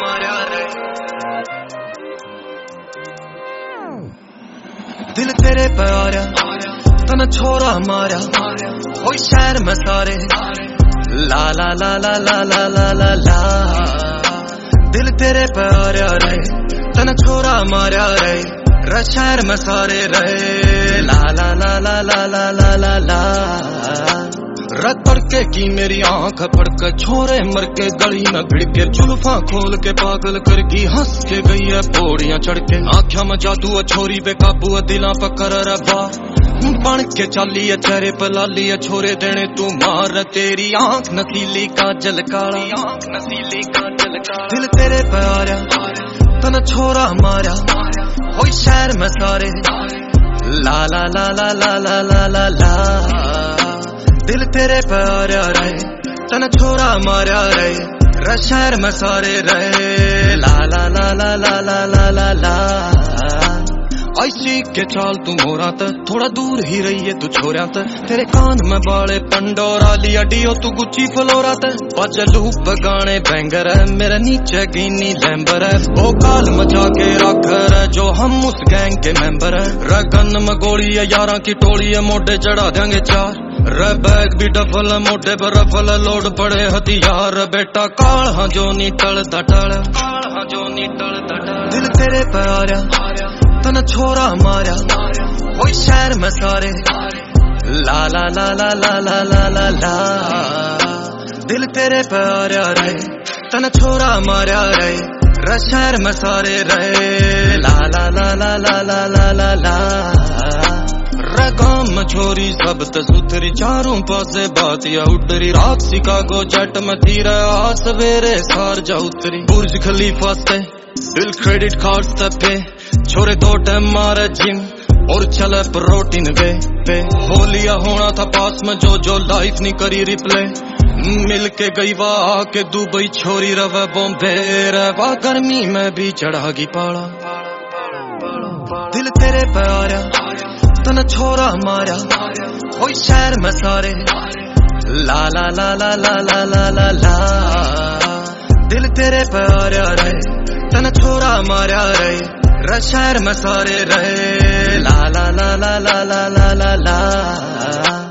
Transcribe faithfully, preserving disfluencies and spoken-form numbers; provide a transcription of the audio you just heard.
मारा रे दिल तेरे पे आया तन छोरा मारा कोई शहर में सारे ला ला ला ला ला ला ला ला ला दिल तेरे पे आया रे तन छोरा मारा रे रे शहर में सारे रे ला ला ला ला ला ला ला ला ला रत तड़के की मेरी आंख फड़के छोरे मर के गली में भिड़ के जुल्फा खोल के पागल कर गई हंस के गई है पौड़ियां चढ़ के आँखों में जादू छोरी पे काबू दिला पकर रबा बन के चाली है चेहरे पे लाली है छोरे देने तू मार तेरी आंख नसीली काजल काली आंख नसीली काजल काला दिल तेरे पे आया तन छोरा मारा कोई शहर में सारे ला ला ला ला ला ला ला ला ला दिल तेरे पे आया रे तन छोरा मारा रे रे शहर में सारे रे ला ला ला ला ला ला ला ला ला ऐसी के चाल तू मोरा त थोड़ा दूर ही रही है तू छोरा त तेरे कान में बाले पंडोरा लिया डियो तू गुच्ची फ्लोरा त बजलू बगाने बैंगर है मेरे नीचे गिनी लैम्बर है वो काल मचा के रख है जो हम उस गैंग के मेंबर है रगन में गोली है यारा की टोली है मोटे चढ़ा देंगे चार रे बैग भी डफल मोटे पर रफल लोड पड़े हथियार बेटा काल हाँ जो नी टल दटल काल हाँ जो नी टल दटल दिल तेरे पे आया तन छोरा मारा कोई शहर में सारे ला ला ला ला ला ला ला ला ला दिल तेरे पे आया रे तन छोरा मारा रे रे शहर में सारे रे ला ला ला ला ला ला ला ला ला रे गांव में छोरी सब त सुथरी चारों पासे बात या उतरी रात शिकागो जेट में थी रहा सवेरे सार जा उतरी बुर्ज खलीफा से बिल क्रेडिट कार्ड पे छोरे दो टाइम मारे जिम और चले प्रोटीन वे पे होलिया होना था पास में जो जो लाइफ नहीं करी रिप्ले मिल के गई वाह आके दुबई छोरी रवे बॉम्बे रवा गर्मी में भी चढ़ागी पाला दिल तेरे पे आया तन छोरा मारा कोई शहर में सारे ला ला ला ला ला ला ला ला ला दिल तेरे पे आया रे तन छोरा मारा रे रे शहर में सारे रे ला ला ला ला ला ला ला ला ला